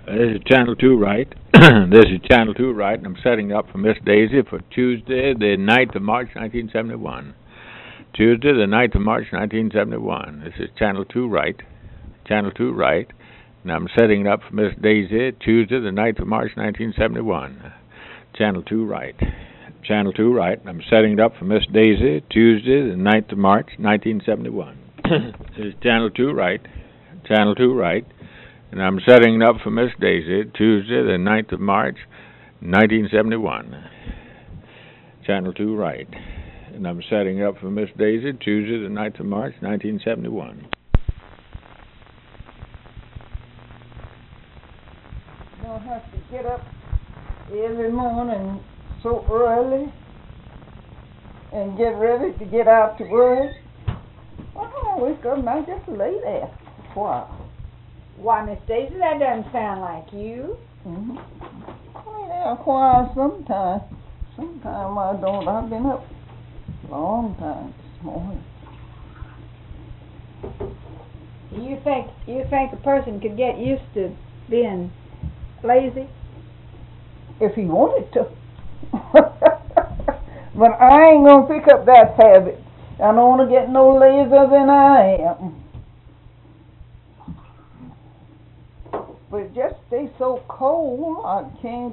This is Channel 2 Right. This is Channel 2 Right, and I'm setting up for Miss Daisy for Tuesday, the 9th of March, 1971. Tuesday, the 9th of March, 1971. This is Channel 2 Right. Channel 2 Right, and I'm setting it up for Miss Daisy, Tuesday, the 9th of March, 1971. Channel 2 Right. Channel 2 Right, and I'm setting it up for Miss Daisy, Tuesday, the 9th of March, 1971. This is Channel 2 Right. Channel 2 Right. And I'm setting it up for Miss Daisy, Tuesday, the 9th of March, 1971. Channel 2 Right. And I'm setting it up for Miss Daisy, Tuesday, the 9th of March, 1971. You don't have to get up every morning so early and get ready to get out to work. Oh, wake up and I just lay there for a while. Why, Miss Daisy, that doesn't sound like you. Lay there a while sometimes. Sometimes I don't. I've been up a long time this morning. You think a person could get used to being lazy? If he wanted to. But I ain't gonna pick up that habit. I don't want to get no lazier than I am. But it just stays so cold, I can't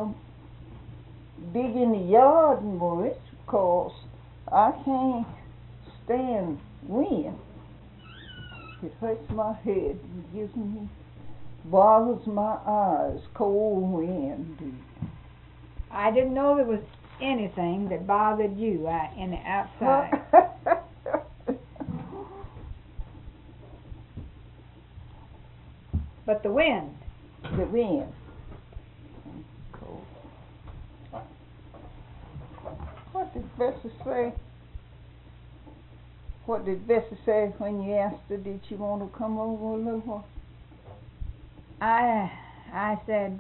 dig in the yard much because I can't stand wind. It hurts my head and bothers my eyes, cold wind. I didn't know there was anything that bothered you in the outside. But the wind. The wind. What did Bessie say? What did Bessie say when you asked her, did she want to come over a little while? I said,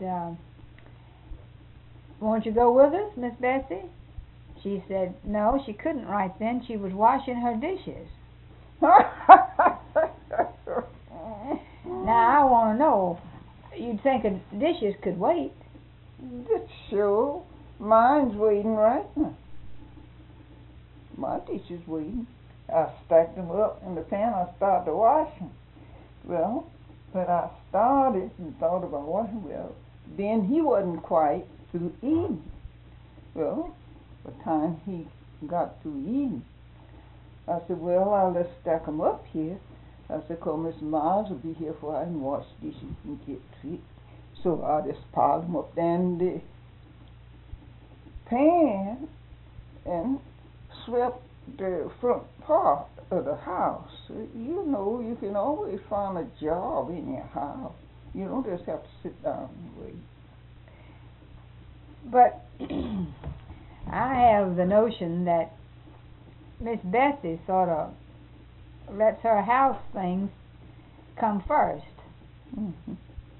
won't you go with us, Miss Bessie? She said, no, she couldn't right then. She was washing her dishes. Now, I want to know, you'd think dishes could wait. Sure. Mine's waiting right now. My dishes waiting. I stacked them up in the pan. I started to wash them. Well, but I started and thought about washing. Well, then he wasn't quite through eating. Well, by the time he got through eating, I said, well, I'll just stack them up here. I said, because Miss Miles will be here for I can wash dishes and get to it. So I just piled them up there in the pan and swept the front part of the house. You know, you can always find a job in your house. You don't just have to sit down and wait. But I have the notion that Miss Bessie sort of lets her house things come first. Mm-hmm.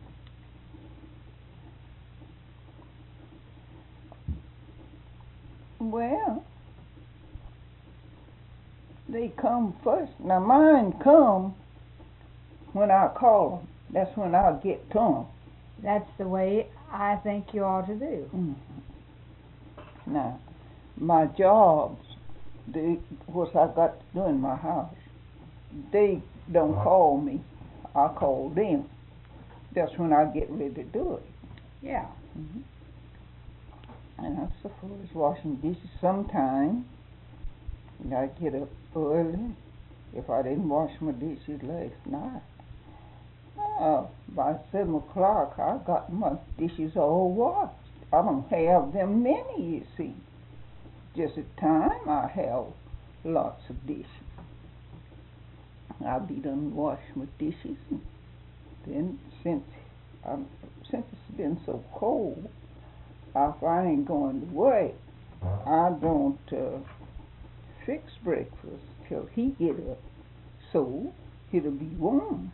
Well, they come first. Now mine come when I call them. That's when I get to them. That's the way I think you ought to do. Mm-hmm. Now, my jobs, what I got to do in my house, they don't call me. I call them. That's when I get ready to do it. Yeah. Mm-hmm. And I suppose washing dishes sometime. And I get up early. If I didn't wash my dishes last night, by 7 o'clock I got my dishes all washed. I don't have them many, you see. Just at time I have lots of dishes. I'll be done wash my dishes. And then since it's been so cold, if I ain't going to work, I don't fix breakfast till he get up, so it'll be warm.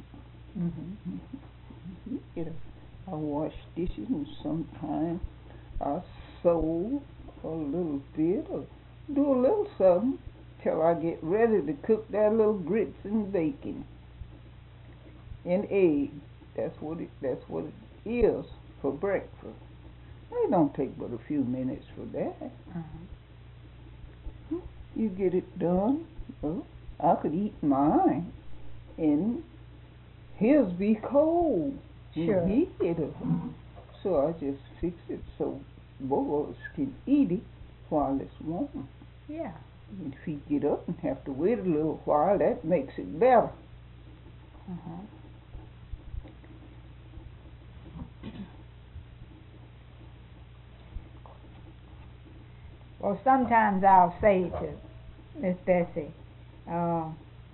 He get up. I wash dishes and sometimes I sew a little bit or do a little something till I get ready to cook that little grits and bacon and eggs. That's what ears for breakfast. It don't take but a few minutes for that. You get it done. Well, I could eat mine, and his be cold. Sure. He get it. So I just fix it so both of us can eat it while it's warm. Yeah. And if he get up and have to wait a little while, that makes it better. Well, sometimes I'll say to Miss Bessie, how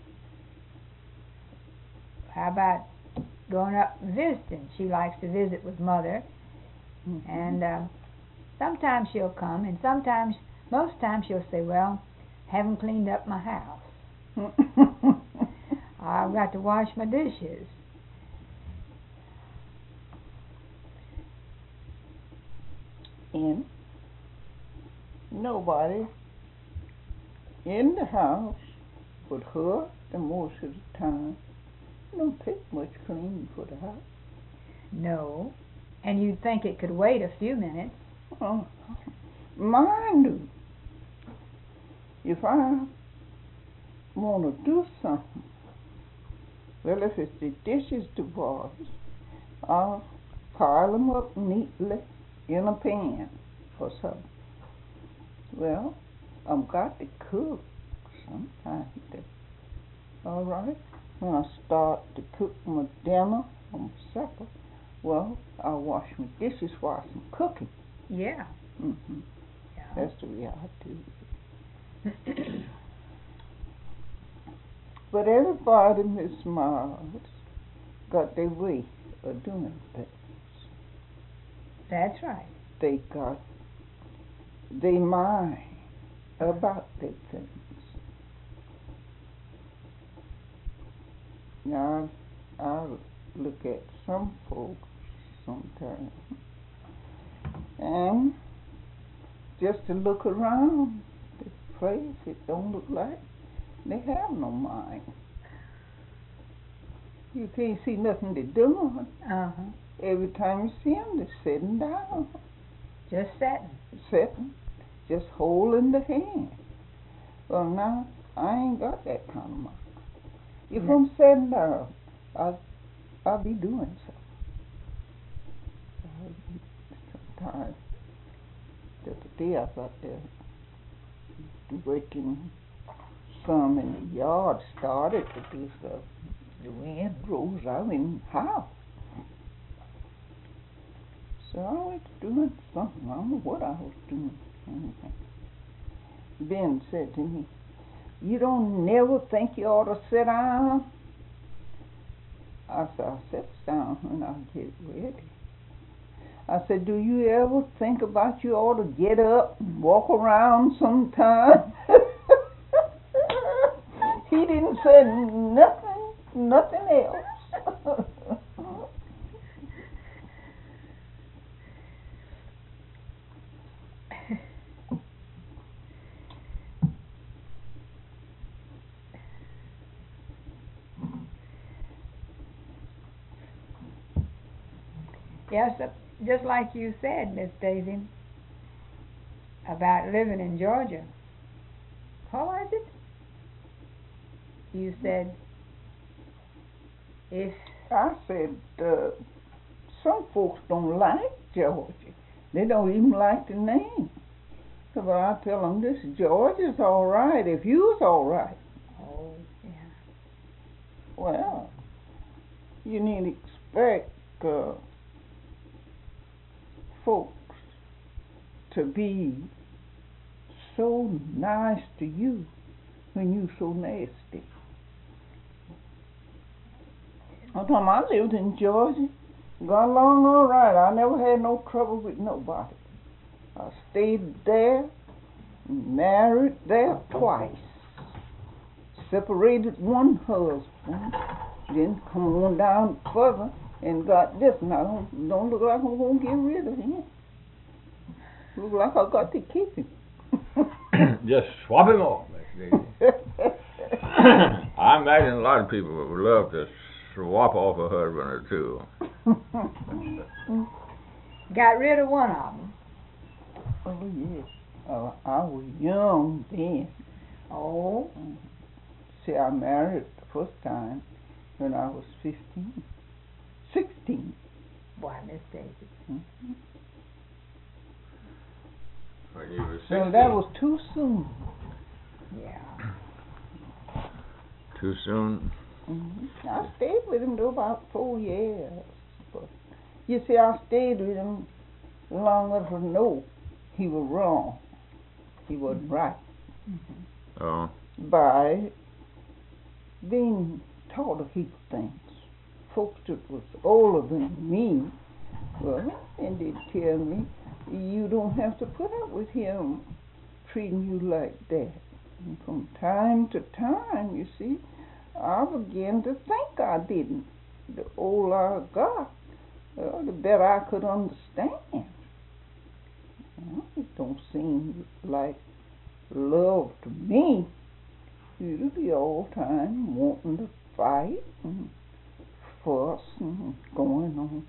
about going up and visiting? She likes to visit with Mother, and sometimes she'll come, and most times she'll say, well, haven't cleaned up my house. I've got to wash my dishes. And nobody in the house but her the most of the time. It don't take much cleaning for the house. No. And you'd think it could wait a few minutes. Mine do. If I want to do something, well, if it's the dishes to wash, I'll pile them up neatly in a pan or something. Well, I've got to cook sometime. All right? When I start to cook my dinner or my supper, well, I'll wash my dishes while I'm cooking. Yeah. Yeah. That's the way I do it. But everybody, Miss Miles, got their way of doing things. That's right. They got their mind about their things. Now, I look at some folks sometimes, and just to look around the place, it don't look like they have no mind. You can't see nothing they're doing. Every time you see them, they're sitting down. Just sitting. Sitting, just holding the hand. Well, now, I ain't got that kind of mind. If I'm sitting down, I'll be doing something. Sometimes, the other day I got there working some in the yard, started to do stuff. The wind rose out in the house. So I was doing something. I don't know what I was doing. Ben said to me, you don't never think you ought to sit down? I said, I'll sit down when I get ready. I said, do you ever think about you ought to get up and walk around sometime? He didn't say nothing else. Yes, just like you said, Miss Daisy, about living in Georgia. How was it? You said if... I said, some folks don't like Georgia. They don't even like the name. So, but I tell them, this Georgia's all right if you's all right. Oh, yeah. Well, you need to expect folks to be so nice to you when you so nasty. I told them I lived in Georgia, got along all right. I never had no trouble with nobody. I stayed there, married there twice, separated one husband, then come on down further and got this. Now don't look like I'm gonna get rid of him. Look like I got to keep him. Just swap him off, Miss Daisy. I imagine a lot of people would love to swap off a husband or two. Got rid of one of them. Oh, yes. I was young then. Oh. See, I married the first time when I was 15. 16. Boy, Miss Daisy. Mm-hmm. When you were 16. So that was too soon. Yeah. Too soon? Mm-hmm. I stayed with him though about 4 years. But you see, I stayed with him long enough to know he was wrong. He wasn't right. Mm-hmm. Oh. By being taught a heap of things. Folks that was older than me, well, and they'd tell me, you don't have to put up with him treating you like that. And from time to time, you see, I began to think I didn't. The older I got, the better I could understand. It don't seem like love to me. You'd be all the time wanting to fight and fuss and going on.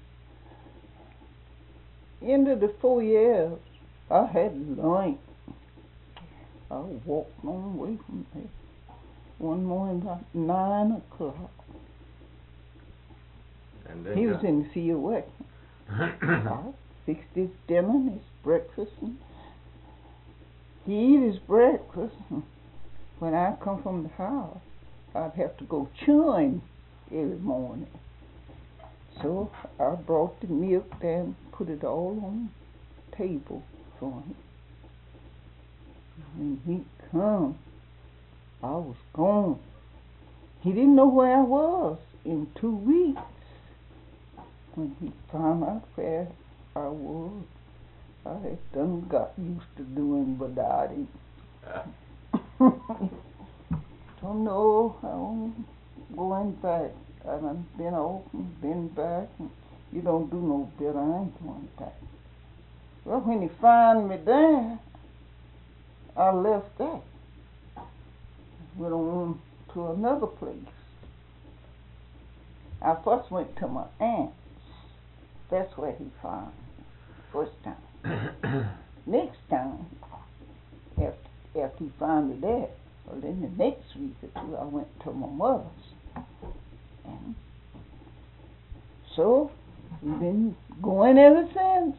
Into the 4 years, I had learned. I walked on away from there. One morning about 9 o'clock. And then He was in the field working. I fixed his dinner and his breakfast, and he eat his breakfast. And when I come from the house, I'd have to go chewing every morning. So I brought the milk there and put it all on the table for him. When he come, I was gone. He didn't know where I was in 2 weeks. When he found out where I was, I had done got used to doing without him. Don't know how I'm going back. I done been off and been back, and you don't do no better. I ain't going back. Well, when he found me there, I left that. Went on to another place. I first went to my aunt's. That's where he found me, first time. Next time, after he found me there, well, then the next week or two, I went to my mother's. And so, we've been going ever since.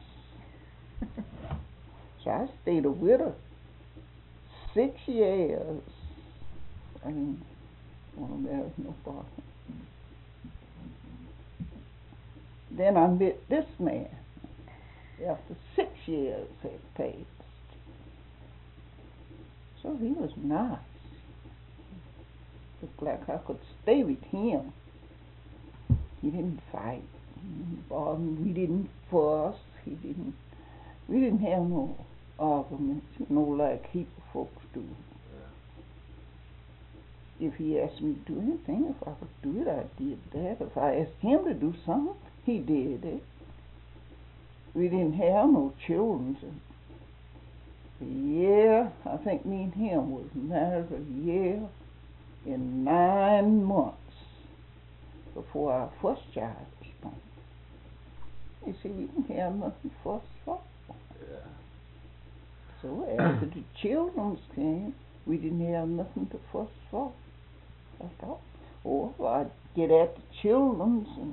So I stayed with her 6 years. I didn't want to marry nobody. Then I met this man after 6 years had passed. So he was nice. Looked like I could stay with him. He didn't fight. He didn't bother me. We didn't fuss. We didn't have no arguments, like heap of folks do. If he asked me to do anything, if I could do it, I did that. If I asked him to do something, he did it. We didn't have no children. I think me and him was married a year and 9 months before our first child was born. You see, we didn't have nothing for us. Yeah. So after the children came, we didn't have nothing to fuss for. I thought, I'd get at the children, and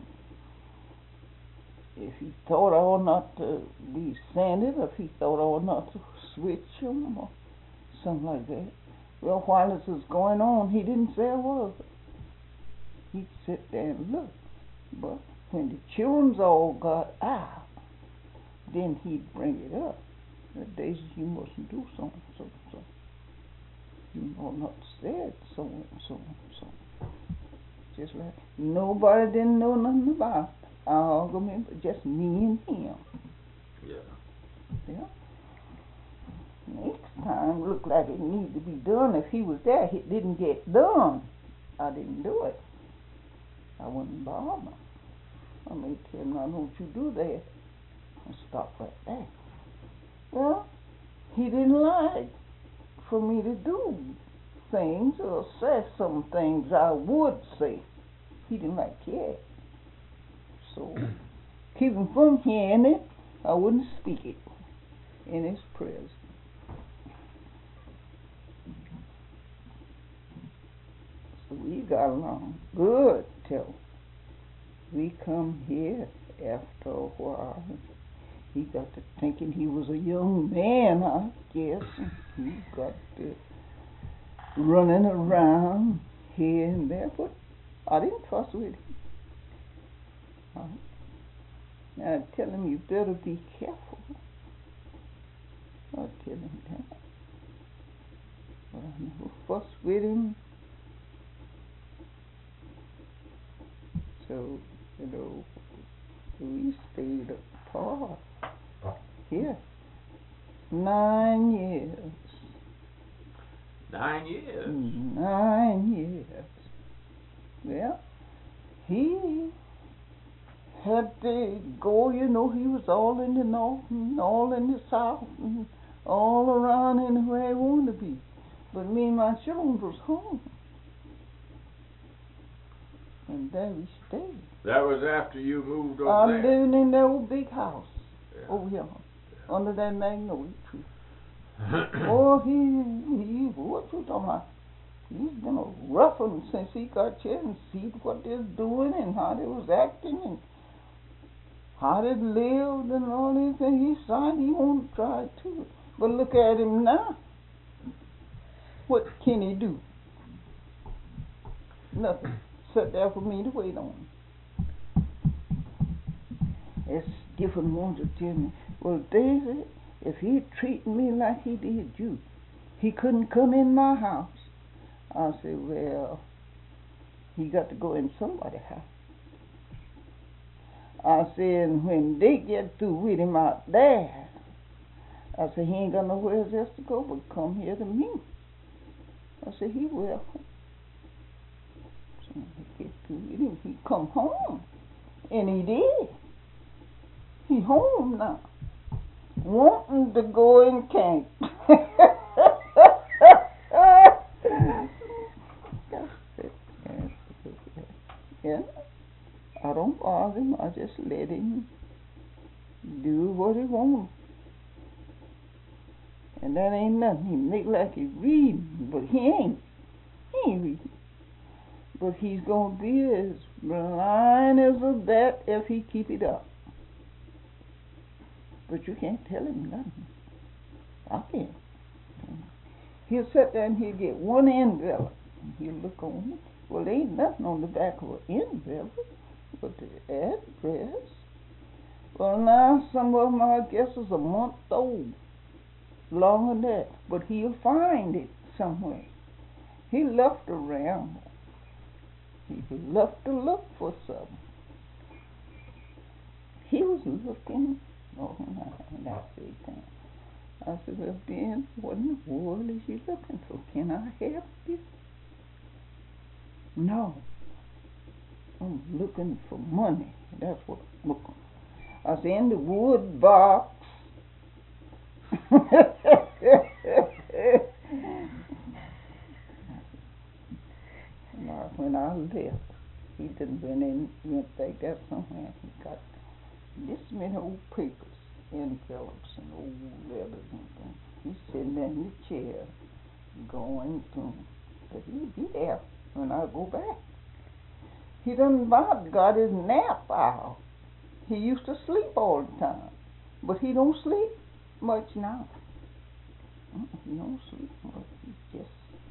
if he thought I ought not to be sanded, or if he thought I ought not to switch them, or something like that. Well, while this was going on, he didn't say a word. He'd sit there and look. But when the children's all got out, then he'd bring it up. Daisy, you mustn't do so and so and so. You ought not to say it so and so and so. Just like nobody didn't know nothing about our argument, but just me and him. Yeah. Next time, looked like it needed to be done. If he was there, it didn't get done. I didn't do it. I wouldn't bother. I may tell him, now don't you do that, and stop right there. Well, he didn't like for me to do things or say some things I would say. he didn't like cats. So, keep him from hearing it. I wouldn't speak it in his presence. So we got along good till we come here after a while. He got to thinking he was a young man, I guess. He got to running around here and there, but I didn't fuss with him. I tell him, you better be careful. I tell him that. But I never fuss with him. So, we stayed apart. Here. 9 years. 9 years? 9 years. Well, he had to go, he was all in the north and all in the south and all around anywhere he wanted to be. But me and my children was home. And there we stayed. That was after you moved over I there? lived in that old big house over here, under that magnolia tree. Oh, what you talking about? He's been a rough one since he got here and see what they're doing and how they was acting and how they lived and all these things. He signed, he won't try to. But look at him now. What can he do? Nothing. Sit there for me to wait on. It's different ones to tell me, well, Daisy, if he'd treated me like he did you, he couldn't come in my house. I said, well, he got to go in somebody's house. I said, when they get through with him out there, I said, he ain't got nowhere else to go but come here to me. I said, he will. So when he get through with him, he come home. And he did. He home now. Wanting to go and camp. Yeah. I don't bother him. I just let him do what he wants. And that ain't nothing. He make like he reading, but he ain't. He ain't reading. But he's gonna be as blind as a bat if he keep it up. But you can't tell him nothing. I can't. He'll sit there and he'll get one envelope. And he'll look on it. Well, there ain't nothing on the back of an envelope but the address. Well, now some of them, I guess, is a month old. Longer than that. But he'll find it somewhere. He left around. He left to look for something. He was looking. Oh, no, that's the thing. I said, well, Ben, what in the world is you looking for? Can I help you? No. I'm looking for money. That's what I'm looking for. I said, in the wood box. Now, when I left, he done went back there somewhere. He got this many old papers, envelopes, and old letters and things. He's sitting there in the chair, going through them. But he'll be there when I go back. He done about got his nap out. He used to sleep all the time, but he don't sleep much now. He don't sleep much. He just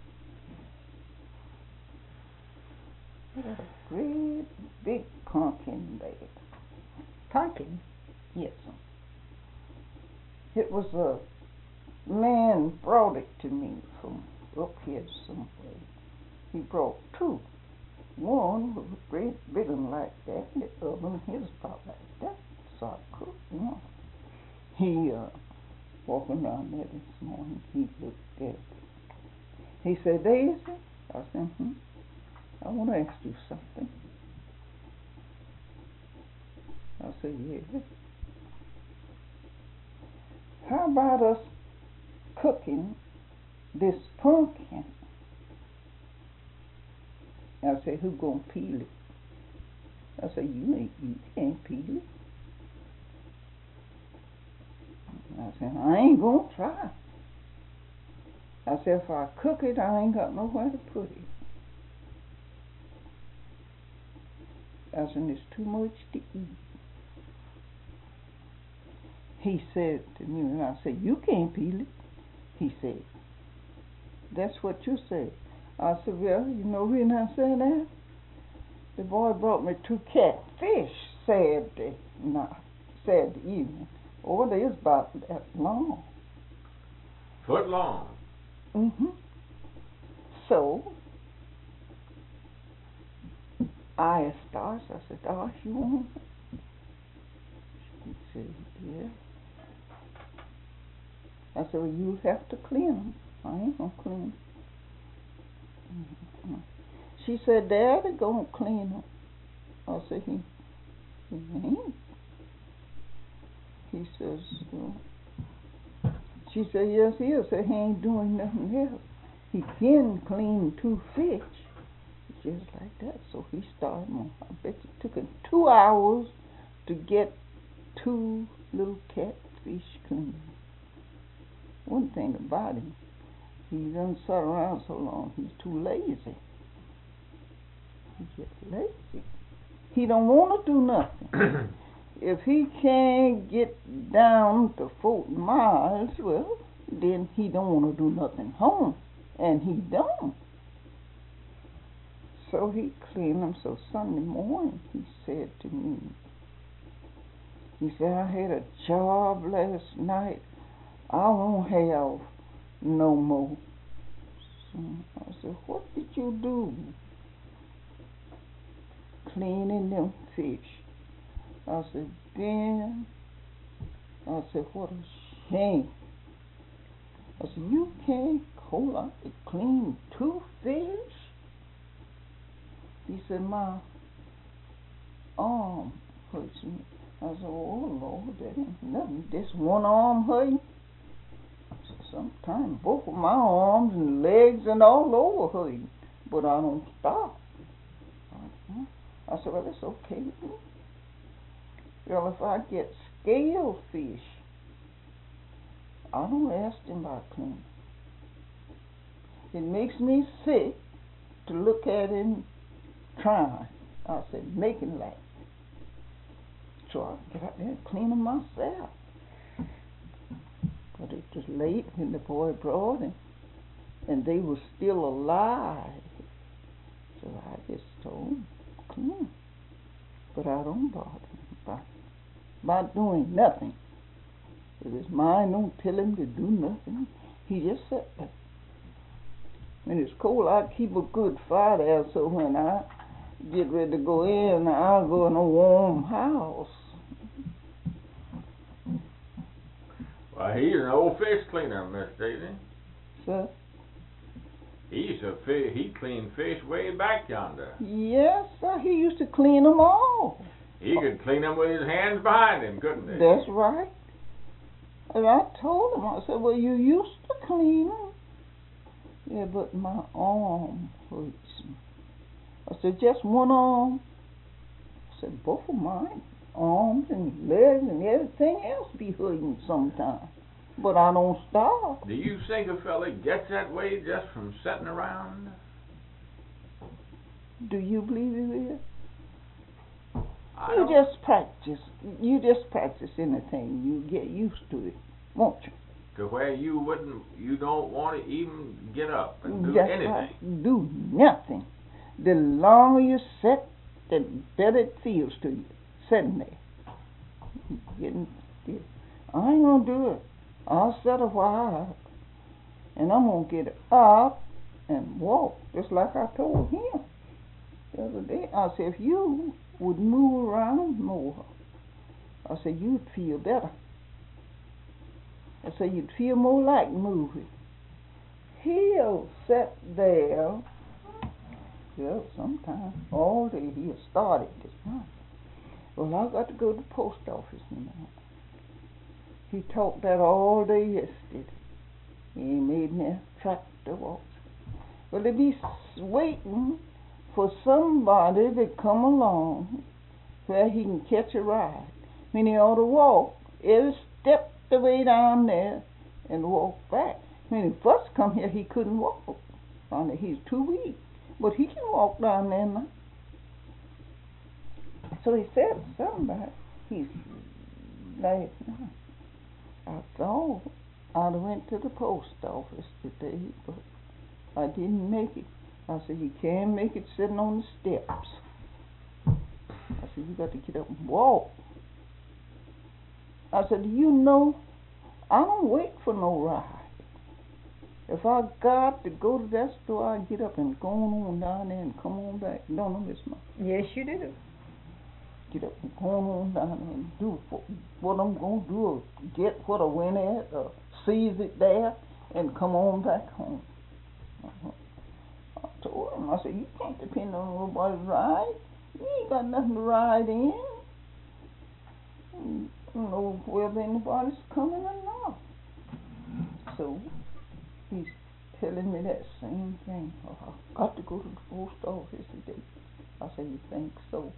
had a great big pumpkin there. Pumpkin? Yes, sir. It was a man brought it to me from up here somewhere. He brought two. One was a great big one like that, and the other one his about like that. So I cooked one. He walking around there this morning, he looked at it. He said, Daisy, I said, I want to ask you something. I said, yes. How about us cooking this pumpkin? I said, who gonna peel it? I said, you can't peel it. I said, I ain't gonna try. I said, if I cook it, I ain't got nowhere to put it. I said, it's too much to eat. He said to me, and I said, you can't peel it. He said, that's what you said. I said, well, you know when I said that? The boy brought me 2 catfish Saturday evening. Oh, they was about that long. Foot long. So, I asked Doris, I said, Doris, you want them? She said, yeah. I said, well, you have to clean them. I ain't going to clean them. She said, Daddy going to clean them. I said, he ain't. He says, she said, yes, he is. Said, he ain't doing nothing else. He can clean 2 fish. Just like that. So he started on. I bet it took him 2 hours to get 2 little catfish clean. One thing about him, he doesn't sit around so long. He's too lazy. He's just lazy. He don't want to do nothing. If he can't get down to 40 miles, well, then he don't want to do nothing home. And he don't. So he cleaned them. So Sunday morning, he said to me, he said, I had a job last night. I won't have no more. So I said, what did you do? Cleaning them fish. I said, Ben, I said, what a shame. I said, you can't hold out to clean 2 fish? He said, my arm hurts me. I said, oh, Lord, that ain't nothing. Just one arm hurting? Sometimes both of my arms and legs and all over hurting, but I don't stop. I said, well, it's okay with me. Well, if I get scale fish, I don't ask them about cleaning. It makes me sick to look at him trying. I said, making like. So I get out there and clean them myself. But it was late when the boy brought him, and they were still alive. So I just told him, clean. But I don't bother him about doing nothing. If his mind don't tell him to do nothing, he just sat there. When it's cold, I keep a good fire there, so when I get ready to go in, I'll go in a warm house. Well, he's an old fish cleaner, Miss Daisy. Sir? He cleaned fish way back yonder. Yes, sir. He used to clean them all. He could clean them with his hands behind him, couldn't he? That's right. And I told him, I said, well, you used to clean them. Yeah, but my arm hurts me. I said, just one arm? I said, both of mine, arms and legs and everything else be hurting sometimes. But I don't stop. Do you think a fella gets that way just from sitting around? Do you believe it is? You just practice. You just practice anything. You get used to it, won't you? To where you don't want to even get up and do That's anything. Right. Do nothing. The longer you sit, the better it feels to you, sitting there. I ain't going to do it. I'll sit a while, and I'm going to get up and walk, just like I told him the other day. I said, if you would move around more, I said, you'd feel better. I said, you'd feel more like moving. He'll sit there, well, sometimes all day. He'll start it this morning. Well, I got to go to the post office now. He talked that all day yesterday. He made me a tractor walk. Well, they be waiting for somebody to come along where he can catch a ride. When he ought to walk every step the way down there and walk back. When he first come here, he couldn't walk. Finally, he's too weak. But he can walk down there now. So he said something about it. He's last night. I thought I'd went to the post office today, but I didn't make it. I said, you can't make it sitting on the steps. I said, you got to get up and walk. I said, do you know, I don't wait for no ride. If I got to go to that store, I get up and go on down there and come on back. Don't know, Miss Ma. Yes, you do. Get up and go on down there and do what I'm going to do, or get what I went at, or seize it there, and come on back home. I told him, I said, you can't depend on nobody's ride. You ain't got nothing to ride in. You don't know whether anybody's coming or not. So he's telling me that same thing. Oh, I've got to go to the post office today. I said, you think so?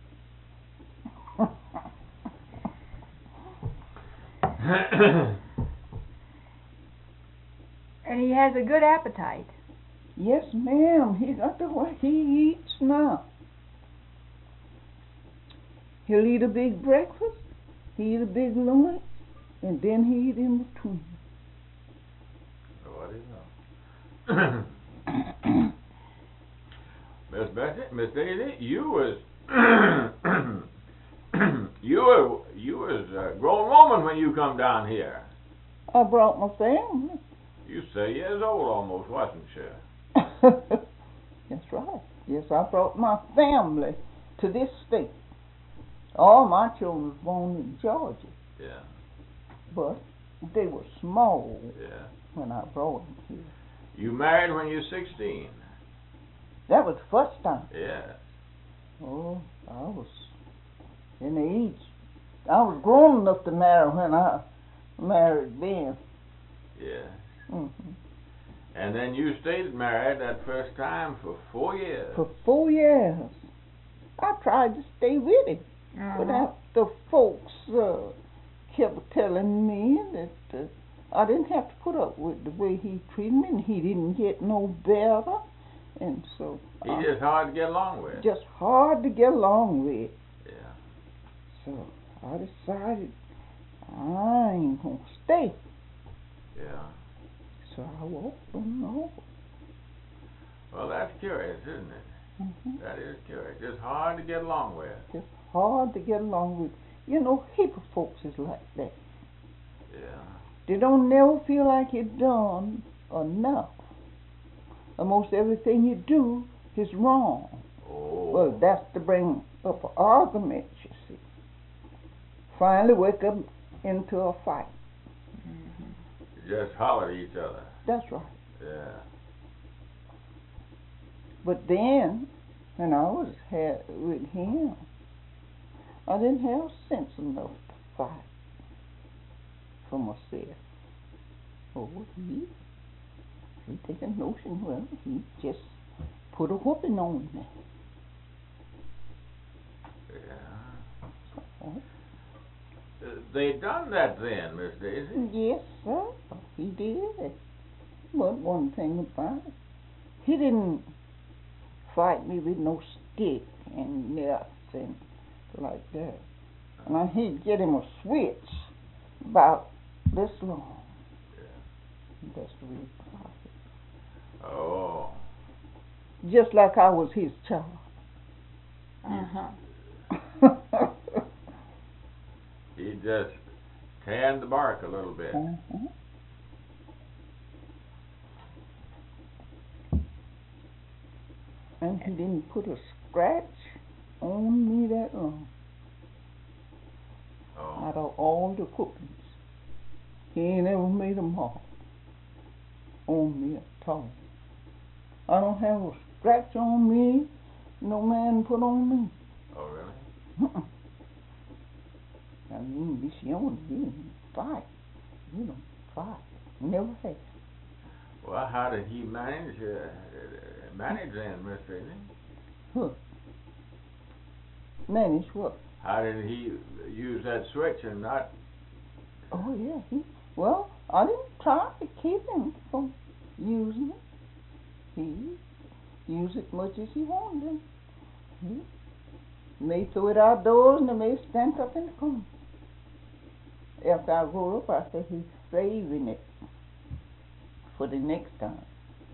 And he has a good appetite. Yes, ma'am. He got the way he eats now. He'll eat a big breakfast, he eat a big lunch, and then he eat in between. What is that? Miss Daisy, you was you was a grown woman when you come down here. I brought my family. You say years old almost, wasn't you? That's right. Yes, I brought my family to this state. All my children was born in Georgia. Yeah. But they were small when I brought them here. You married when you were 16. That was the first time. Yeah. Oh, I was in the age. I was grown enough to marry when I married Ben. Yeah. Mm-hmm. And then you stayed married that first time for 4 years. For 4 years. I tried to stay with him. But after folks kept telling me that I didn't have to put up with the way he treated me, and he didn't get no better. And so... He's just hard to get along with. Just hard to get along with. Yeah. So I decided I ain't going to stay. Yeah. So I walked on over. Well, that's curious, isn't it? Mm-hmm. That is curious. Just hard to get along with. Just hard to get along with. You know, heap of folks is like that. Yeah. They don't never feel like you're done enough. Almost everything you do is wrong. Oh. Well, that's to bring up an argument, you see. Finally wake up into a fight. Mm-hmm. Just holler at each other. That's right. Yeah. But then, when I was with him, I didn't have sense enough to fight for myself. Oh, he take a notion, well, he just put a whooping on me. Yeah. They done that then, Miss Daisy? Yes, sir, he did. But one thing about it, he didn't fight me with no stick and nothing like that. And he'd get him a switch about this long. Yeah. That's the way he fought. Oh. Just like I was his child. Uh-huh. He just tanned the bark a little bit. Uh-huh. And he didn't put a scratch on me that long. Oh. Out of all the whoopings, he ain't ever made a mark on me at all. I don't have a scratch on me no man put on me. Oh, really? I mean, this young, he didn't fight. He don't fight. Never had. Well, how did he manage then, Miss Daisy? Huh. Manage what? How did he use that switch and not? Oh yeah. Well, I didn't try to keep him from using it. He used it much as he wanted. He may throw it outdoors and he may stand up in the corner. After I grow up, I say he's saving it for the next time.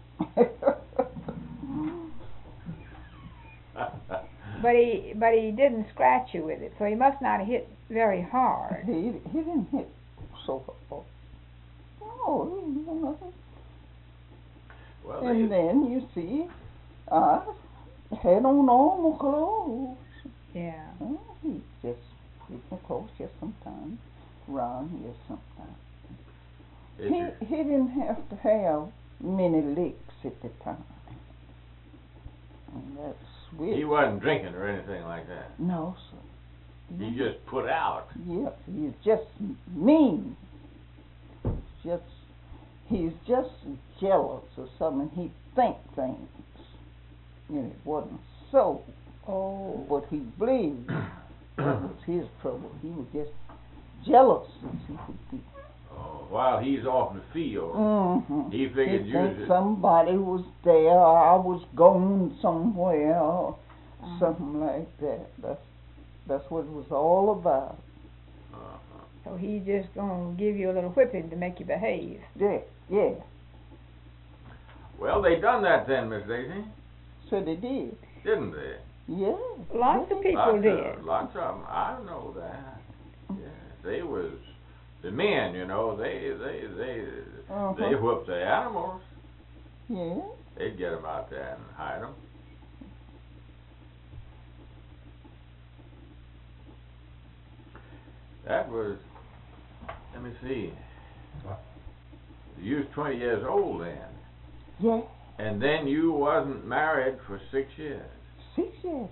But he didn't scratch you with it, so he must not have hit very hard. He didn't hit so hard. No, he didn't do nothing. Well, And then you see, I had on normal clothes. Yeah. He just hit my clothes just sometimes, around here sometimes. He didn't have to have many licks at the time. And that's weird. He wasn't drinking or anything like that. No, sir. He just put out. Yes, he's just mean. He's just jealous or something. He think things. And it wasn't so. Oh. But he believed that was his trouble. He was just jealous as he could be. Oh, while he's off in the field, Mm-hmm. he figured He you think should. somebody was there, or I was going somewhere, or something like that. That's what it was all about. So he's just gonna give you a little whipping to make you behave. Yeah. Well, they done that then, Miss Daisy, So they did. didn't they? Yeah. Lots of people did. Lots of them. I know that. Yeah, they was the men. You know, they whipped the animals. Yeah. They'd get them out there and hide them. That was. Let me see. You was 20 years old then. Yeah. And then you wasn't married for 6 years. 6 years.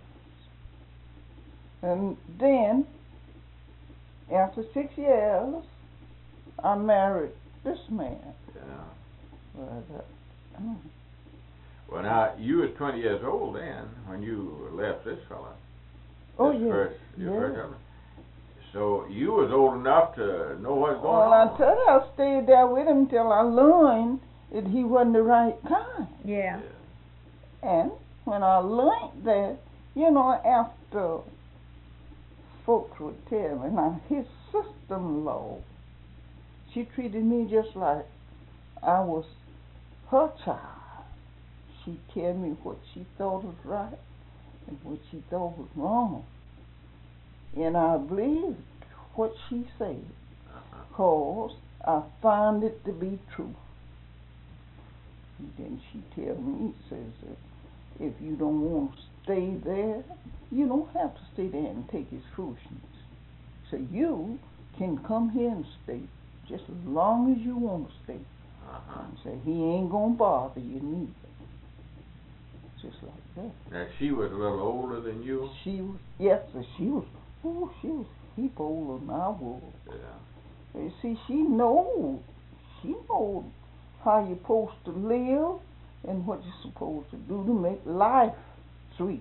And then, after 6 years, I married this man. Yeah. But, Well, now, you was 20 years old then when you left this fella. oh, This yeah. Your first husband. So you was old enough to know what's going Well, on. I tell you, I stayed there with him till I learned that he wasn't the right kind. Yeah. And when I learned that, you know, after folks would tell me, now his sister-in-law, she treated me just like I was her child. She'd tell me what she thought was right and what she thought was wrong. And I believed what she said, because I found it to be true. And then she tell me, says that if you don't want to stay there, you don't have to stay there and take his foolishness. So you can come here and stay just as long as you want to stay. And say he ain't gonna bother you neither. Just like that. Now, she was a little older than you? She was, yes, she was a heap older than I was. Yeah. You see, she knows how you're supposed to live and what you're supposed to do to make life sweet.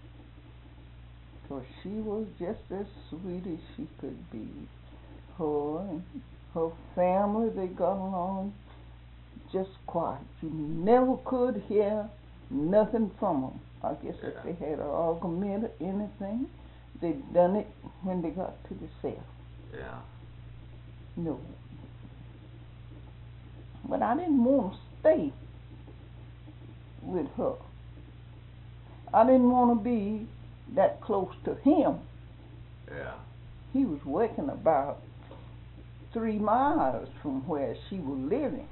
So she was just as sweet as she could be. Her and her family, they got along just quiet. You never could hear nothing from them. I guess if they had an argument or anything, they'd done it when they got to the cell. Yeah. No. But I didn't want to stay with her. I didn't want to be that close to him. Yeah. He was working about 3 miles from where she was living.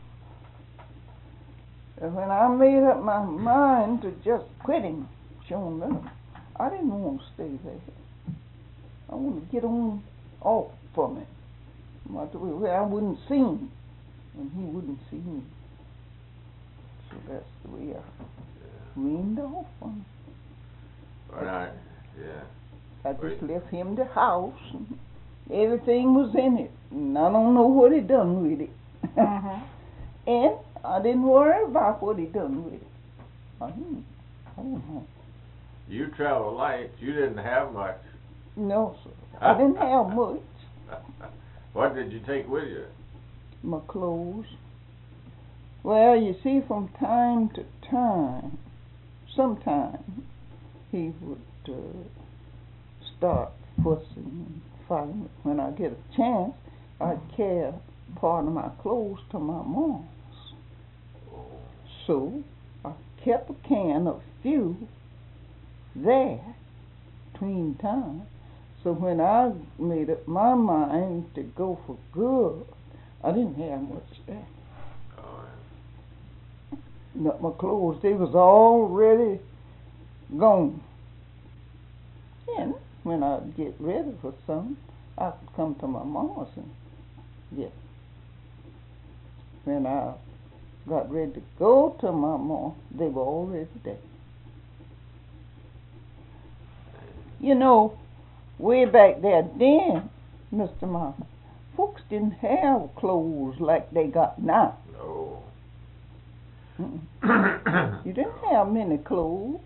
And when I made up my mind to just quit him, sure enough, I didn't want to stay there. I wanted to get on off from it. Where I wouldn't see him, and he wouldn't see me. So that's the way I weaned off from him. Well, I just left him the house, and everything was in it, and I don't know what he done with it. And I didn't worry about what he done with it. I don't know. You travel light. You didn't have much. No, sir. I didn't have much. What did you take with you? My clothes. Well, you see, from time to time, sometimes he would start fussing and fighting. When I get a chance, I'd carry part of my clothes to my mom's. So I kept a can of few there between times. So when I made up my mind to go for good, I didn't have much there. Not my clothes, they was already gone. And when I'd get ready for something, I'd come to my mama's and get. When I got ready to go to my mom, they were already there. You know, way back there then, Mr. Martin, folks didn't have clothes like they got now. No. You didn't have many clothes.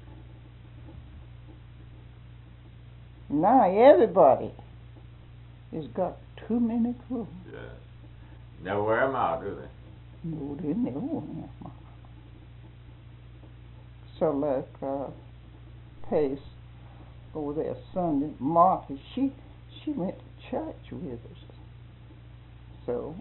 Now everybody has got too many clothes. Yes. Never wear them out, do they? No, they never wear them out. So like Pace over there Sunday, Martha, she went to church with us. So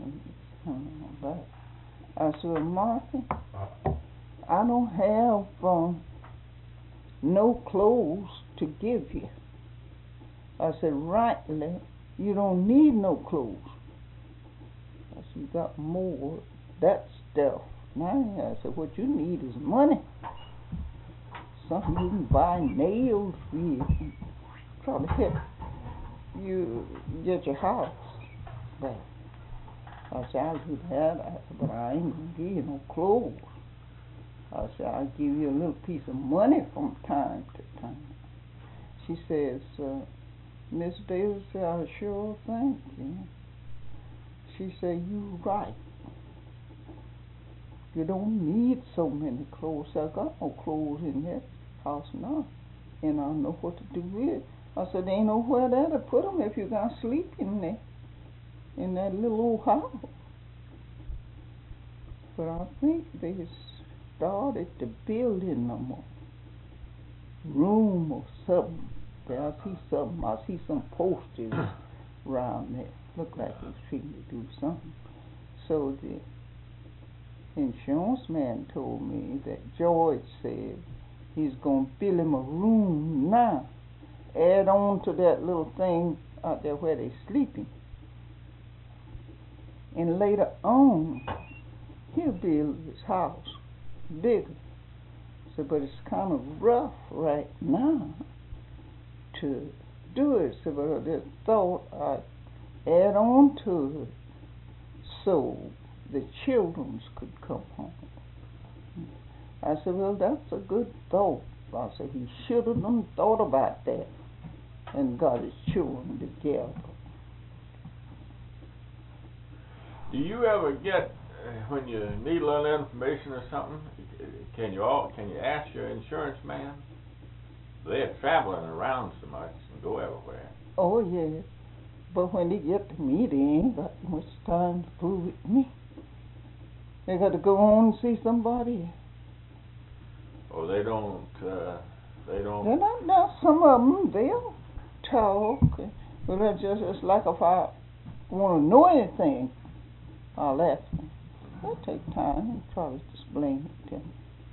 I said, well, Martha, I don't have no clothes to give you. I said, rightly, you don't need no clothes. I said, you got more that stuff. Now I said, what you need is money. Something you can buy nails with. Try to help you get your house back. I said, I'll do that. I said, but I ain't gonna give you no clothes. I said, I'll give you a little piece of money from time to time. She says, Miss Davis, I sure thank you. She said, you right. You don't need so many clothes. I got no clothes in that house now, and I know what to do with it. I said, there ain't nowhere there to put them if you're going to sleep in there, in that little old house. But I think they started to build in no more room or something. I see something. I see some posters around there. Look like he's trying to do something. So the insurance man told me that George said he's going to build him a room now. Add on to that little thing out there where they're sleeping. And later on, he'll build his house bigger. So, but it's kind of rough right now to do it. So, but I just thought I'd add on to it so the children could come home. I said, well, that's a good thought. I said, he should have done thought about that and got his children together. Do you ever get, when you need a little information or something, can you ask your insurance man? They're traveling around so much and go everywhere. Oh, yes. But when they get to me, they ain't got much time to fool with me. They got to go on and see somebody. Oh, they don't. They're not now. Some of them, they'll talk. But that's just it's like if I want to know anything, I'll ask them. They'll take time and try to explain it to me.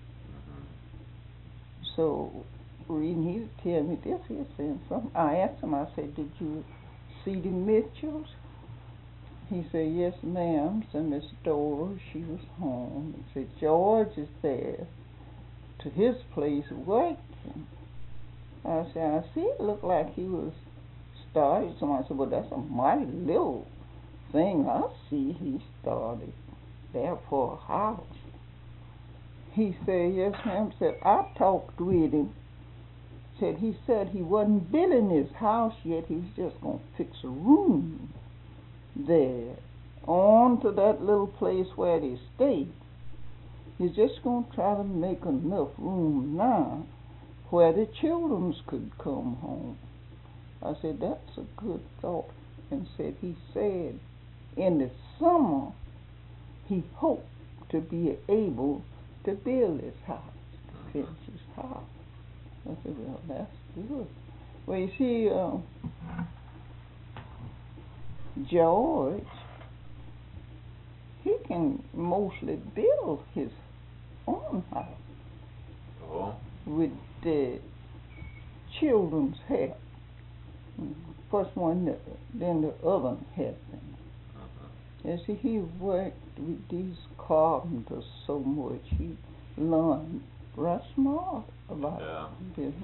So, reading, he'd tell me this, he'd say something. I asked him, I said, did you see the Mitchells? He said, yes, ma'am. Said Miss Dora, she was home. He said, George is there to his place working. I said, I see it looked like he was started. Somebody said, well, that's a mighty little thing. I see he started there for a house. He said, yes, ma'am. Said, I talked with him. Said, he said he wasn't building his house yet. He was just going to fix a room there on to that little place where they stayed. He's just going to try to make enough room now where the children could come home. I said, that's a good thought. And he said in the summer he hoped to be able to build his house, finish his house. I said, well, that's good. Well, you see, George, he can mostly build his own house. Oh. With the children's help. First one, then the other helped him. You see, he worked with these carpenters so much, he learned right smart about business.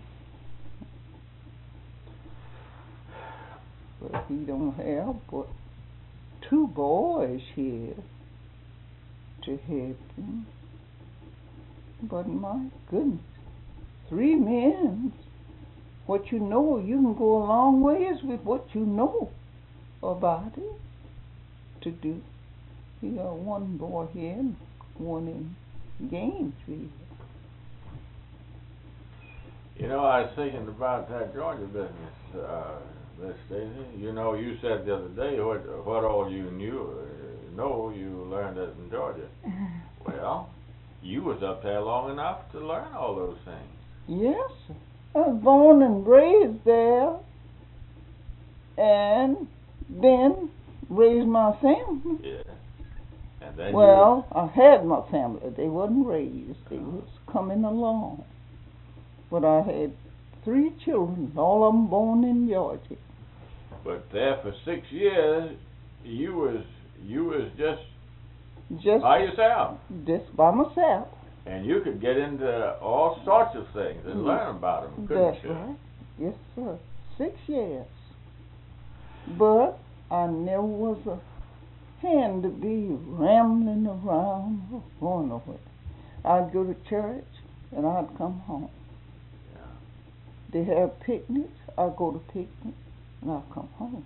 But he don't have but 2 boys here to help him. But my goodness, 3 men. What you know, you can go a long ways with what you know about it to do. You got 1 boy here and 1 in Gainesville. You know, I was thinking about that Georgia business, Miss Stacy. You know, you said the other day what all you know you learned it in Georgia. Well, you was up there long enough to learn all those things. Yes, I was born and raised there, and then raised my family. Yeah. And then I had my family. They wasn't raised. They was coming along. But I had 3 children, all of them born in Georgia. But there for 6 years, you was just by yourself. Just by myself. And you could get into all sorts of things and learn about them, couldn't That's you? right. Yes, sir. 6 years. But I never was a hand to be rambling around or going nowhere. I'd go to church and I'd come home. Yeah. They have picnics, I'd go to picnics and I'd come home.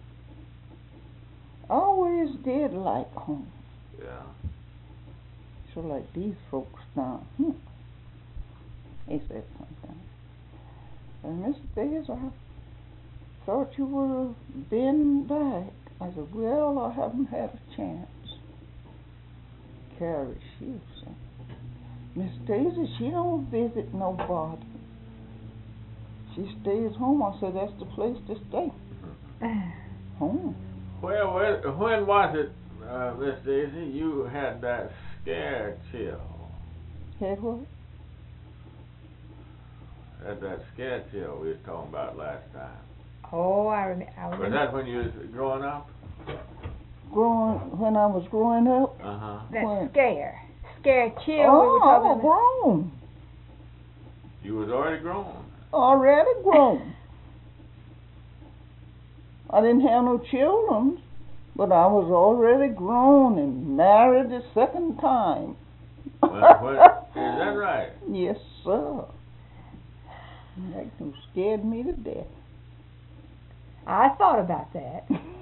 I always did like home. Yeah. So like these folks now, they said something. And Miss Days, I thought you would have been back. I said, well, I haven't had a chance. Carrie, she said, Miss Daisy, she don't visit nobody. She stays home. I said, that's the place to stay. Home. Well, when was it, Miss Daisy, you had that scare chill? Had what? Had that scare chill we was talking about last time. Oh, I remember. Was that when you was growing up? When I was growing up? Uh-huh. That scare chill we were Oh, I talking was grown. You was already grown. Already grown. I didn't have no children, but I was already grown and married the 2nd time. Is that right? Yes, sir. That scared me to death. I thought about that.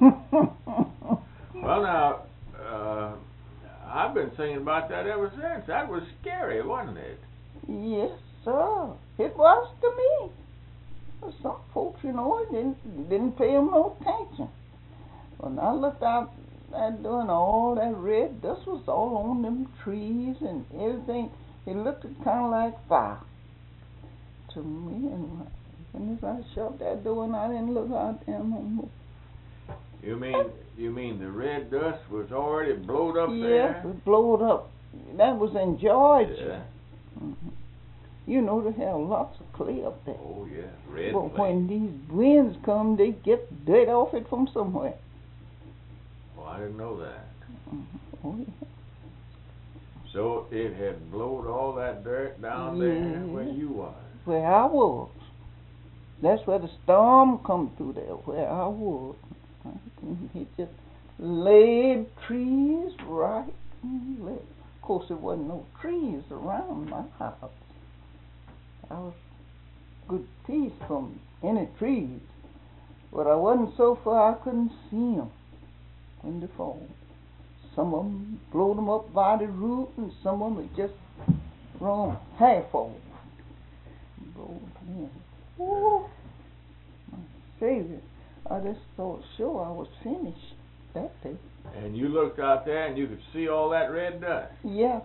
Well, now, I've been thinking about that ever since. That was scary, wasn't it? Yes, sir. It was to me. But some folks, you know, didn't pay them no attention. When I looked out at doing all that red dust was all on them trees and everything, it looked kind of like fire to me. And as I shut that door and I didn't look out there no more. You mean the red dust was already blowed up there? Yes, it blowed up. That was in Georgia. Yeah. Mm-hmm. You know, they have lots of clay up there. Oh, yeah, red But clay. when these winds come, they get dirt off it from somewhere. Oh, I didn't know that. Mm-hmm. Oh, yeah. So it had blowed all that dirt down there where you was. Where I was. That's where the storm come through there, where I was. It just laid trees right. Of course, there wasn't no trees around my house. I was good piece from any trees. But I wasn't so far I couldn't see them when they fall. Some of them blowed them up by the root, and some of them would just run half off. Blowed in. Ooh. Savior. I just thought sure I was finished that day. And you looked out there and you could see all that red dust. Yes.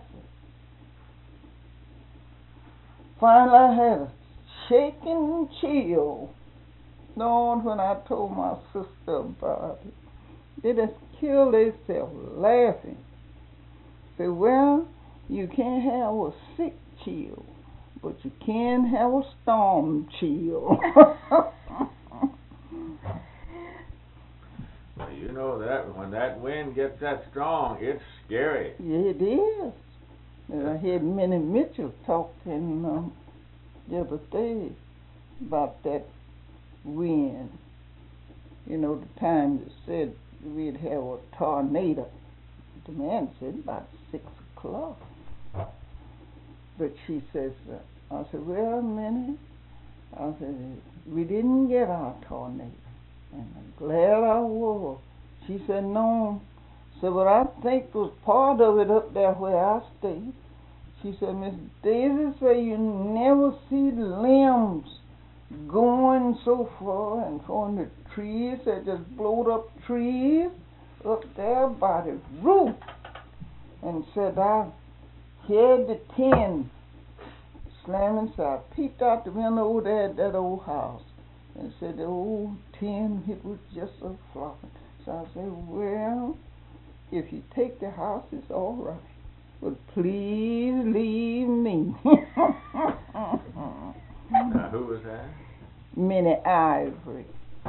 Finally, I had a shaking chill. Lord, when I told my sister about it, they just killed themselves laughing. Say, well, you can't have a sick chill, but you can have a storm chill. Well, you know that when that wind gets that strong, it's scary. Yeah, it is. And I heard Minnie Mitchell talking the other day about that wind. You know, the time they said we'd have a tornado. The man said about 6 o'clock. But she says, I said, well, Minnie, I said, we didn't get our tornado. And I'm glad I was. She said, no. So what I think was part of it up there where I stay. She said, Miss Daisy said you never see the limbs going so far and from the trees that just blowed up trees up there by the roof. And said, I heard the tin slamming, so I peeked out the window over there at that old house. And said the old tin, it was just so flopping. So I said, well, if you take the house, it's all right. But please leave me. Who was that? Minnie Ivory.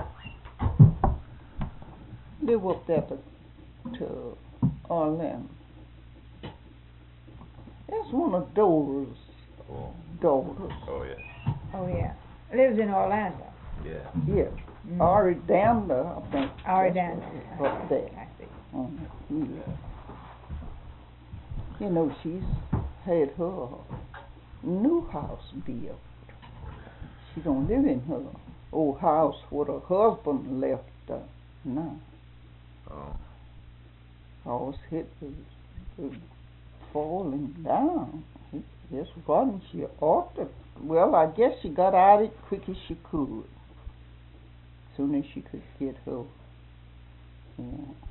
Live up there to Orlando. That's one of Dora's daughters. Oh, yeah. Oh, yeah. Lives in Orlando. Yeah. Yes. Aridanda, I think. Aridanda. Up there. I see. Yeah. You know, she's had her new house built. She don't live in her old house where her husband left her now. Oh. House hit was falling down. It just wasn't. She ought to. Well, I guess she got out it quick as she could. Soon as she could get her. Yeah.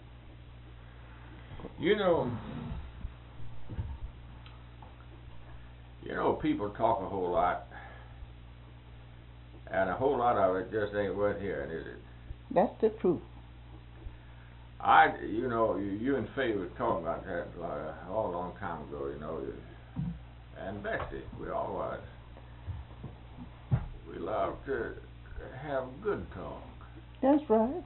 You know, people talk a whole lot, and a whole lot of it just ain't worth hearing, is it? That's the truth. You and Faye was talking about that all a long time ago, and Betsy, we all was. We love to have good talk. That's right.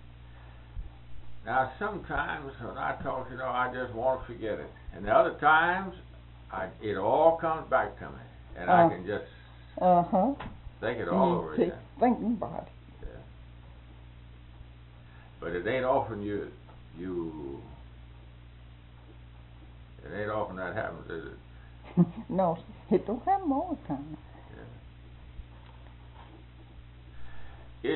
Now, sometimes when I talk, I just want to forget it. And the other times, it all comes back to me. And I can just think it all over again. Thinking about it. Yeah. But it ain't often it ain't often that happens, is it? No, it don't happen all the time. Yeah.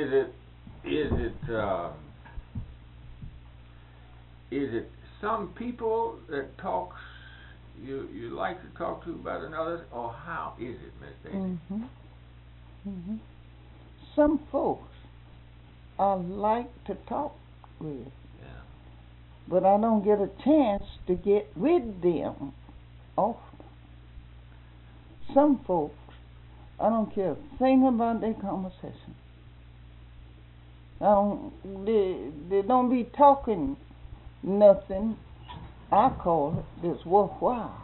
Is it some people that talks you like to talk to better than others, or how is it, Miss Daisy? Some folks I like to talk with, but I don't get a chance to get with them often. Some folks, I don't care a thing about their conversation. They don't be talking nothing, I call it, that's worthwhile.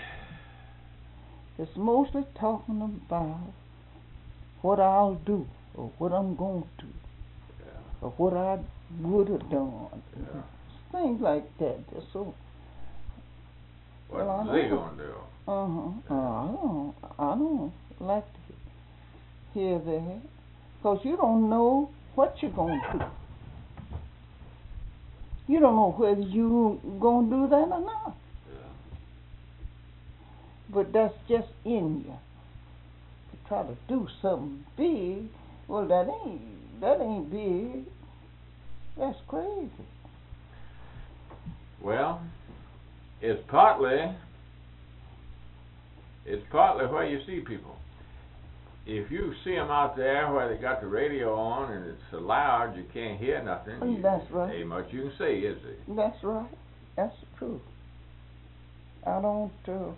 It's mostly talking about what I'll do, or what I'm going to do, or what I would have done. Things like that. So, what they gonna do? I don't like to hear that, because you don't know what you're going to do. You don't know whether you're going to do that or not. But that's just in you. To try to do something big, well, that ain't big. That's crazy. Well, it's partly where you see people. if you see them out there where they got the radio on and it's so loud you can't hear nothing, That's right. ain't much you can say, is there? That's right. That's the truth. I don't,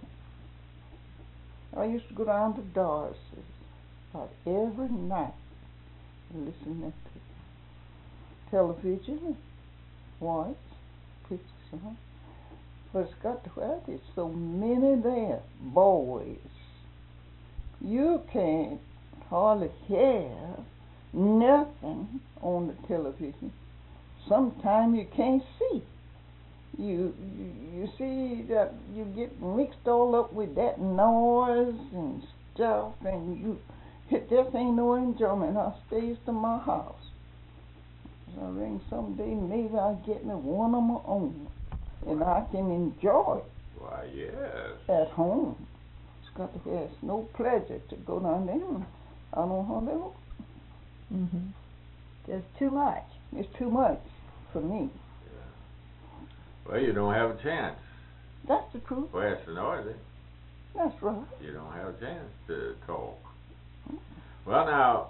I used to go down to Doris's about every night and listen to television, watch, pictures, but it's got to where there's so many there, boys. You can't hardly hear nothing on the television. Sometimes you can't see. You see that you get mixed all up with that noise and stuff, and it just ain't no enjoyment. I stays to my house. I ring someday, maybe I'll get me one of my own, and I can enjoy it. Why, yes. At home. It's got to be, it's no pleasure to go down there. I don't know how they look. Mhm. Just too much. It's too much for me. Well, you don't have a chance. That's the truth. Well, it's noisy. That's right. You don't have a chance to talk. Well, now,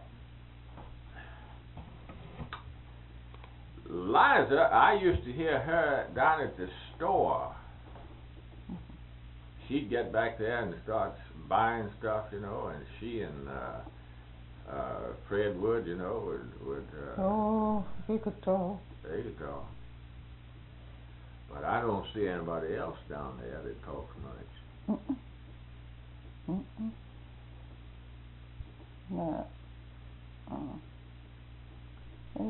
Liza, I used to hear her down at the store. She'd get back there and start buying stuff, and she and Fred Wood, would Oh, he could talk. they could talk. But I don't see anybody else down there that talks much. No. And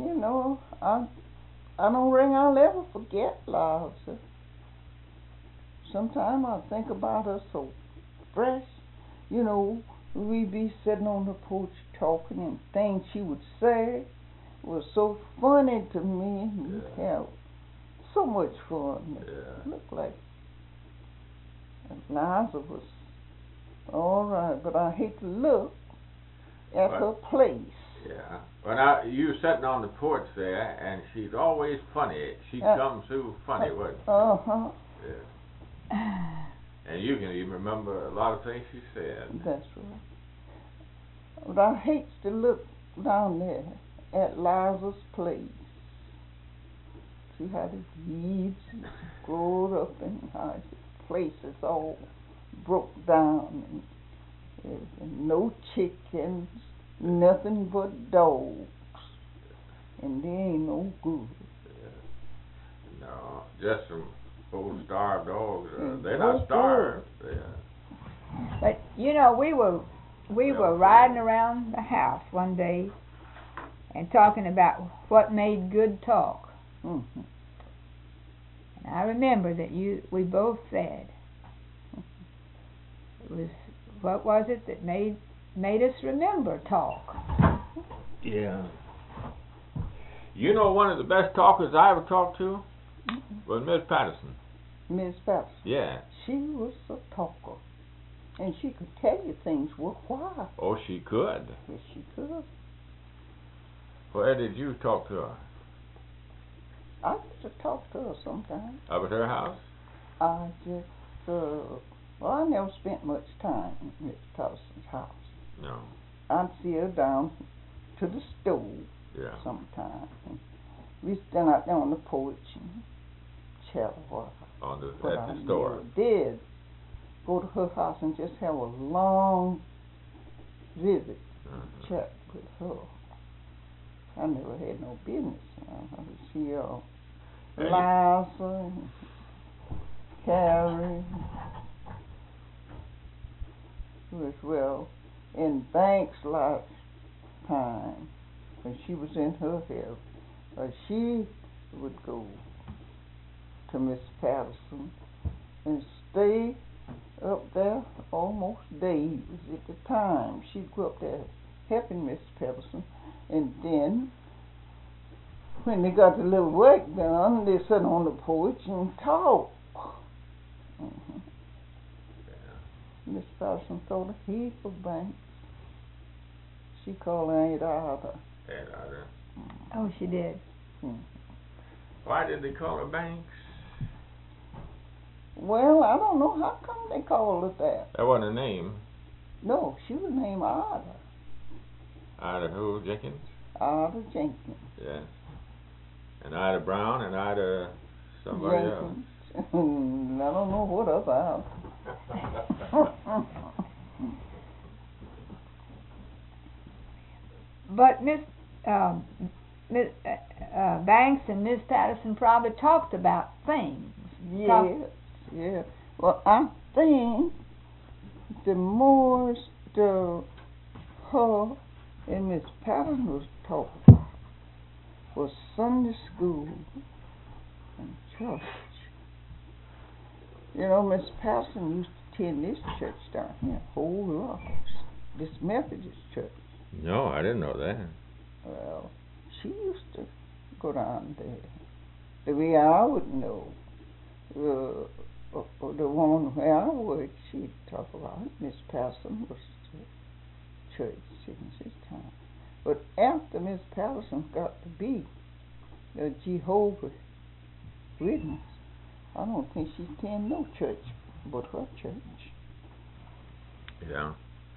I don't think I'll ever forget Liza. Sometimes I think about her so fresh. We'd be sitting on the porch talking, and things she would say was so funny to me. We'd have so much fun. Yeah. It looked like Liza was all right, but I hate to look at her place. Yeah. Well, now, you sitting on the porch there, and she's always funny. She comes through funny, wasn't she? Uh-huh. Yeah. And you can even remember a lot of things she said. That's right. But I hate to look down there at Liza's place. See how the weeds growed up and how the place is all broke down, and no chickens, nothing but dogs, and they ain't no good. Yeah. No, just some old starved dogs. They're no not starved. Yeah. But we were riding around the house one day and talking about what made good talk. Mm-hmm. And I remember that we both said it was, what was it that made us remember talk? Yeah. One of the best talkers I ever talked to was Miss Patterson. Miss Patterson. Yeah. She was a talker, and she could tell you things worthwhile. Oh, she could. Yes, she could. Where did you talk to her? I used to talk to her sometimes. Up at her house? I just, I never spent much time in Miss Patterson's house. No. I'd see her down to the stove sometimes. And we'd stand out there on the porch and chat a while. At the I store? Did go to her house and just have a long visit, chat with her. I never had no business. I would see Liza and Carrie as well. In Banks' lifetime, when she was in her health, she would go to Miss Patterson and stay up there almost days at the time. She'd go up there helping Miss Patterson, and then when they got the little work done, they sit on the porch and talk. Mm-hmm. Miss Patterson thought a heap of Banks. She called her Aunt Ida. Aunt Ida. Oh, she did. Mm-hmm. Why did they call her Banks? Well, I don't know. How come they called her that? That wasn't a name. No, she was named Ida. Ida who, Jenkins? Ida Jenkins. Yes. And Ida Brown and Ida somebody Jenkins. I don't know what about. But Miss Banks and Miss Patterson probably talked about things. Yeah. Well, I think the more her and Miss Patterson was talking about was Sunday school and church. You know, Miss Patterson used to attend this church down here, whole lot. This Methodist church. No, I didn't know that. Well, she used to go down there. The way I would know. The one where I worked, she'd talk about it. Miss Patterson was to church since his time. But after Miss Patterson got to be a Jehovah's Witness, I don't think she attended no church but her church. Yeah.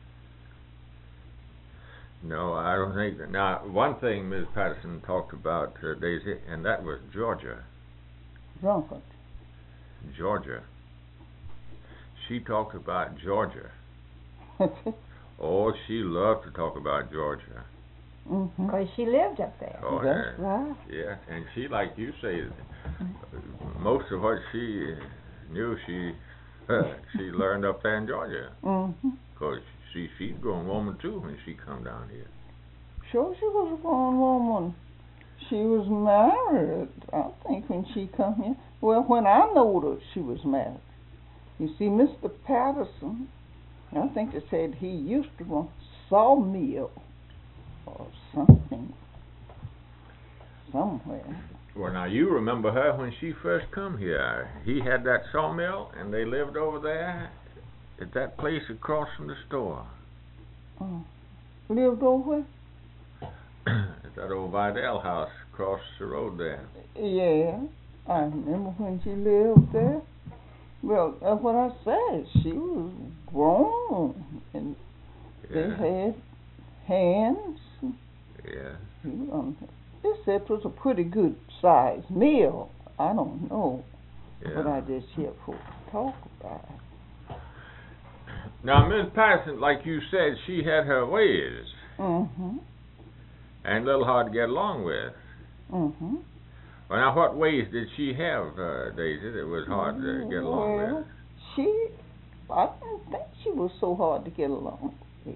No, I don't think that. Now, one thing Ms. Patterson talked about, Daisy, and that was Georgia. Drunkard. Georgia. She talked about Georgia. Oh, she loved to talk about Georgia. Because she lived up there. Oh, that's right. Yeah, and she, like you say, most of what she knew, she learned up there in Georgia. Because she's a grown woman, too, when she come down here. Sure, she was a grown woman. She was married, I think, when she come here. Well, when I know that she was married. You see, Mr. Patterson, I think they said he used to run sawmill or something somewhere. Well, now, you remember her when she first come here. He had that sawmill, and they lived over there at that place across from the store. Oh. Lived over where? At that old Vidal house across the road there. Yeah, I remember when she lived there. Well, that's what I said. She was grown, and they had hands. Yeah. They said it was a pretty good sized meal. I don't know, but I just hear folks talk about it. Now, Miss Patterson, like you said, she had her ways. And a little hard to get along with. Well, now, what ways did she have, Daisy, that was hard to get along with? I didn't think she was so hard to get along with.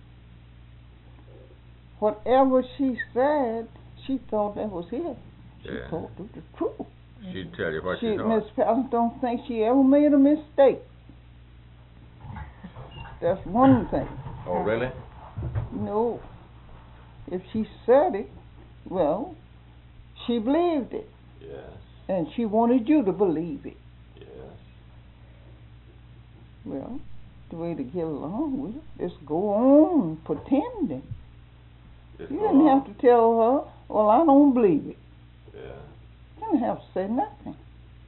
Whatever she said, she thought that was it. She thought it was the truth. She'd tell you what she thought. Miss Patterson don't think she ever made a mistake. That's one thing. Oh, really? No. If she said it, well, she believed it. Yes. And she wanted you to believe it. Yes. Well, the way to get along with it is go on pretending. You didn't have to tell her, well, I don't believe it. Yeah. You didn't have to say nothing.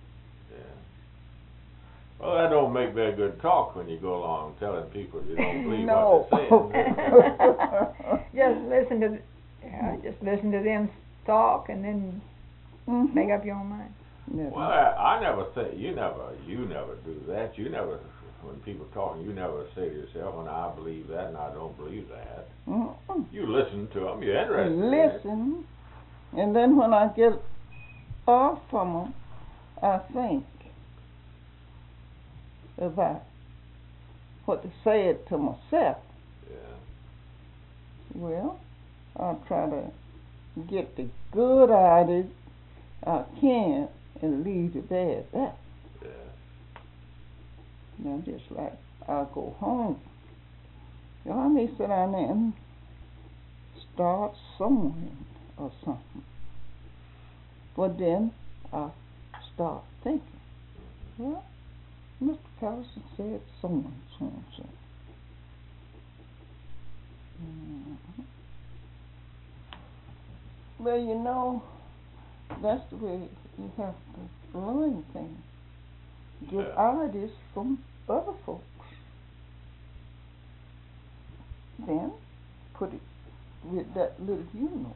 Well, that don't make very good talk when you go along telling people you don't believe no. what they're saying. Just listen to them talk and then make up your own mind. Never. Well, I never say you never do that. You never, when people talking, you never say to yourself, "Well, I believe that and I don't believe that." You listen to them. You're interested. Listen, and then when I get off from them, I think about what to say it to myself. Yeah. Well, I'll try to get the good out of it I can and leave the bad back. Yeah. Now, just like I'll go home. You know, I may sit down there and start sewing or something. But then I start thinking, well, Mr. Patterson said so and so and so. Well, you know, that's the way you have to learn things. Get ideas from other folks. Then put it with that little funeral.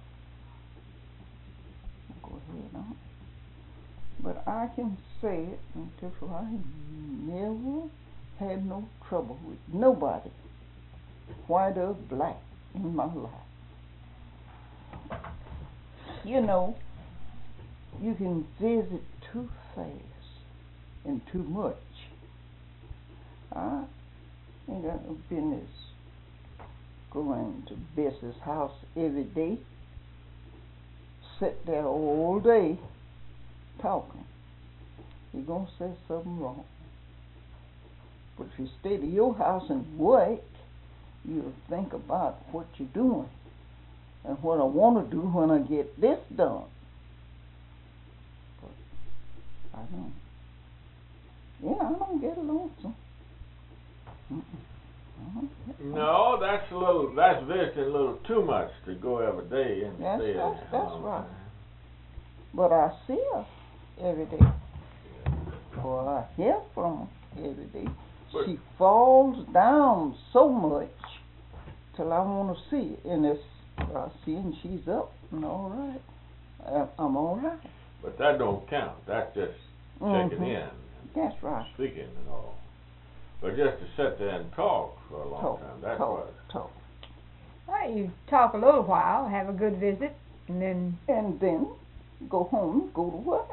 Go ahead on. But I can say it until I never had no trouble with nobody, white or black, in my life. You know, you can visit too fast and too much. I ain't got no business going to Bessie's house every day, sit there all day talking. You're going to say something wrong. But if you stay to your house and work, you'll think about what you're doing and what I want to do when I get this done. But I don't. Yeah, I don't get lonesome. No, that's visiting a little too much to go every day and stay there. That's right. But I see her every day. Or I hear from her every day. But she falls down so much till I want to see it. And I see and she's up and all right. I'm all right. But that don't count. That's just checking in. That's right. Speaking and all. But just to sit there and talk for a long time, that's what. Talk. Well, you talk a little while, have a good visit, and then go home, go to work.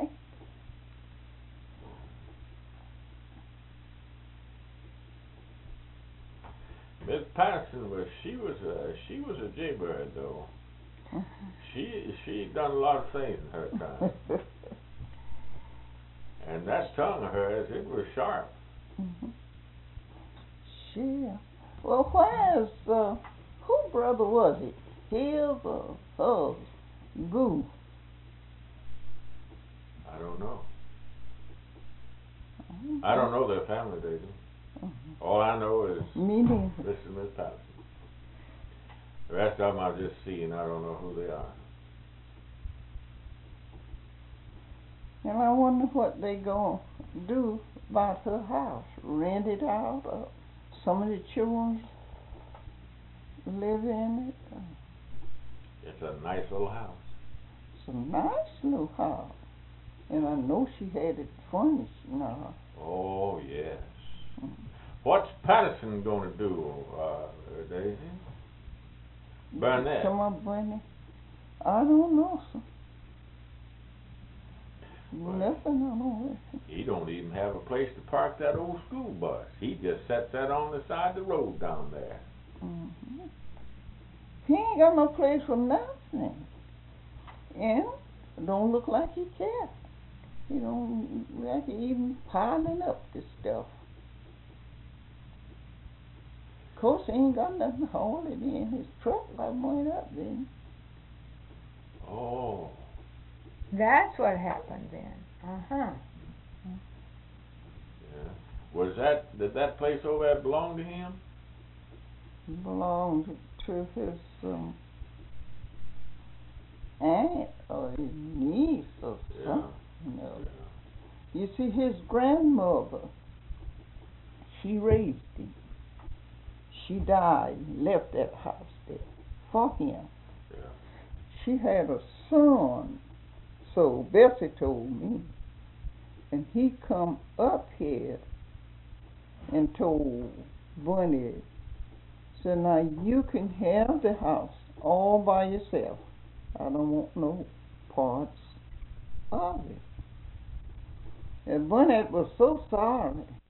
Miss Patterson she was a jaybird though. She done a lot of things in her time. And that tongue of hers, it was sharp. Sure. Well, where's who brother was it? His or hers? Goo. I don't know. I don't know their family, baby. All I know is this is Miss Patterson. The rest of them I've just seen. I don't know who they are. And I wonder what they gonna do about her house. Rent it out, or some of the children live in it. It's a nice little house. It's a nice little house. And I know she had it furnished now. Oh, yes. What's Patterson going to do, Daisy? Burnett. Come on, Burnett. I don't know, sir. Nothing, I don't know. He don't even have a place to park that old school bus. He just sets that on the side of the road down there. He ain't got no place for nothing. And it don't look like he cares. He don't like he even piling up this stuff. Of course, he ain't got nothing to haul it in. His truck like went up then. Oh. that's what happened then. Yeah. Did that place over there belong to him? It belonged to his aunt or his niece or something. No. Yeah. You see, his grandmother, she raised him. She died and left that house there for him. Yeah. She had a son, so Bessie told me, and he come up here and told Bunny, so now you can have the house all by yourself. I don't want no parts of it. And Bunny was so sorry.